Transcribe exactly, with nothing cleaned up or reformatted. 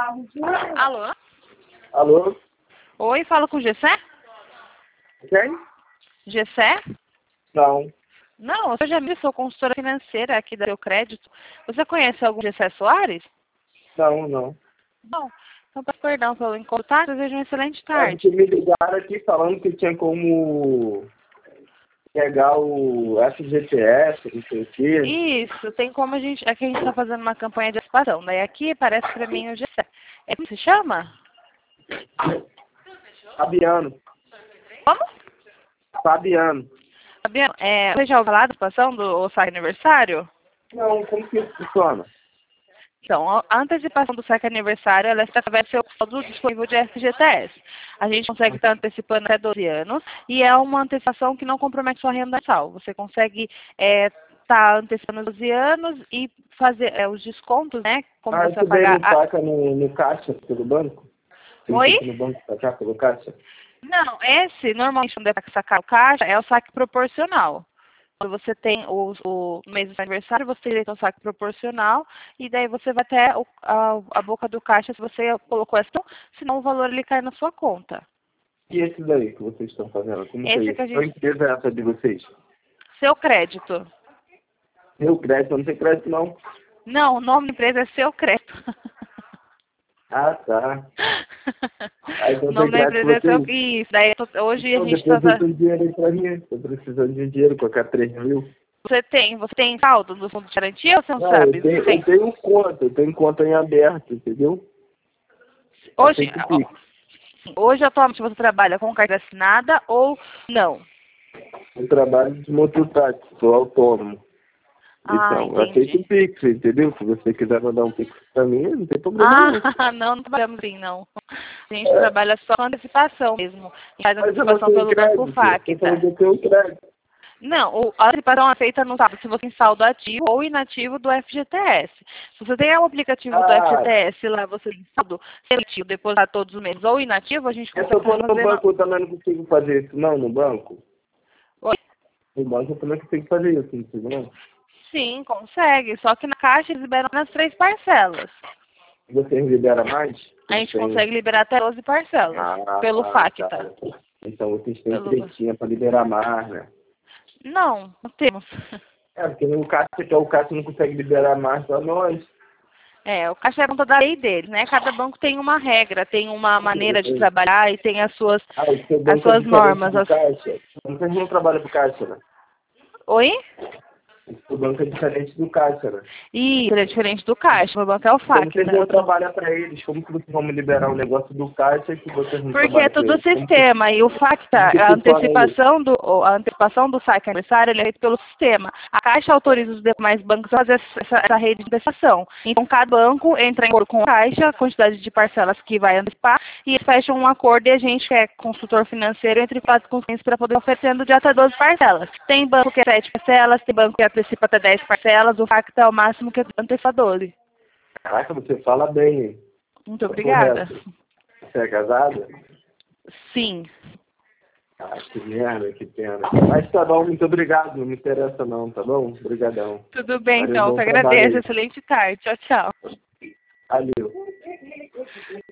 Alô? Alô? Oi, falo com o Gessé? Quem? Gessé? Não. Não, eu sou Jamil, sou consultora financeira aqui da Seu Crédito. Você conhece algum Gessé Soares? Não, não. Não. Então, peço perdão pelo incontato, desejo uma excelente É tarde. porque me ligaram aqui falando que tinha como pegar o F G T S, não sei o quê. Isso, tem como a gente... Aqui a gente está fazendo uma campanha de participação. Daí aqui aparece para mim o Gessé. É como se chama? Fabiano. Como? Fabiano. Fabiano, é, você já ouviu falar da participação do saque aniversário? Não, como que isso funciona? Então, a antecipação do saque aniversário, ela está através do seu saldo disponível de F G T S. A gente consegue estar antecipando até doze anos e é uma antecipação que não compromete sua renda mensal. Você consegue estar antecipando doze anos e fazer é, os descontos, né? Como Ah, você vai isso daí pagar... não A... saca no, no caixa pelo banco? Tem que Oi? ir no banco sacar pelo caixa? Não, esse, normalmente, quando é para sacar o caixa, é o saque proporcional. Quando você tem o, o mês do aniversário, você tem direito ao saque proporcional, e daí você vai até o, a, a boca do caixa se você colocou essa, senão o valor ele cai na sua conta. E esse daí que vocês estão fazendo? Como que é Esse isso? que a Qual gente... empresa é essa de vocês? Seu crédito. Meu crédito, eu não tenho crédito não. Não, o nome da empresa é Seu Crédito. Ah, tá. Aí O então nome tem da crédito empresa é Seu... vocês? Isso, daí eu tô- hoje a Então, gente está... deposita um dinheiro aí pra mim. Tô precisando de um dinheiro, qualquer três mil. Você tem, você tem saldo no fundo de garantia ou você não Não, sabe? eu tenho, Você tem... eu tenho conta, eu tenho conta em aberto, entendeu? Hoje, Aceito Pix. hoje atualmente você trabalha com carteira assinada ou não? Eu trabalho de mototáxi, sou autônomo. Ah, Então, eu aceito entendi. Pix, entendeu? Se você quiser mandar um Pix pra mim, não tem problema não. Ah, não, não trabalhamos assim, não. A gente É, trabalha só com antecipação mesmo. A gente faz mas eu não antecipação tenho pelo Banco crédito. Você falou que Facta. eu tenho crédito. Não, o- a antecipação é feita no sábado se você tem saldo ativo ou inativo do F G T S. Se você tem o aplicativo do F G T Ah, S lá, você tem saldo seletivo, depositar todos os meses ou inativo, a gente eu tô consegue falando no fazer... No... banco, eu também não consigo fazer isso não, no banco. Oi? No banco eu também consigo fazer isso, não consigo não. Sim, consegue. Só que na Caixa eles liberam nas três parcelas. Vocês liberam mais? A Vocês gente têm... consegue liberar até doze parcelas. Ah, Pelo ah, Facta. tá. Então vocês têm Pelo... tretinha para liberar mais, né? Não, não temos. É, porque no caixa, que é o caixa não consegue liberar mais para nós. É, o caixa é conta da lei dele, né? Cada banco tem uma regra, tem uma maneira de trabalhar e tem as suas, Ah, o seu as banco é suas diferente normas. do As... caixa. Vocês não trabalham pro caixa, né? Oi? O seu banco é diferente do caixa, né? Isso, ele é diferente do caixa. Meu banco é o Então vocês Facta. não Eu tra- trabalham para eles. Como que vocês vão me liberar um negócio do caixa que vocês não Porque é trabalham para tudo eles? Como que, sistema e o Facta, como que a funciona isso? antecipação do, a antecipação do saque aniversário ele é feito pelo sistema. A Caixa autoriza os demais bancos a fazer essa, essa rede de antecipação. Então, cada banco entra em acordo com a Caixa, a quantidade de parcelas que vai antecipar, e eles fecham um acordo e a gente, que é consultor financeiro, entra em contato com os clientes para poder oferecendo de até doze parcelas. Tem banco que é sete parcelas, tem banco que antecipa até dez parcelas, o Facta é o máximo que é antecipa doze. Caraca, você fala bem, hein? Muito Tá obrigada. correto. Você é casada? Sim. Ah, que merda, que pena. Mas tá bom, muito obrigado. Não me interessa não, tá bom? Obrigadão. Tudo bem, Valeu, então. Eu bom que trabalho agradeço. aí. Excelente tarde. Tchau, tchau. Valeu.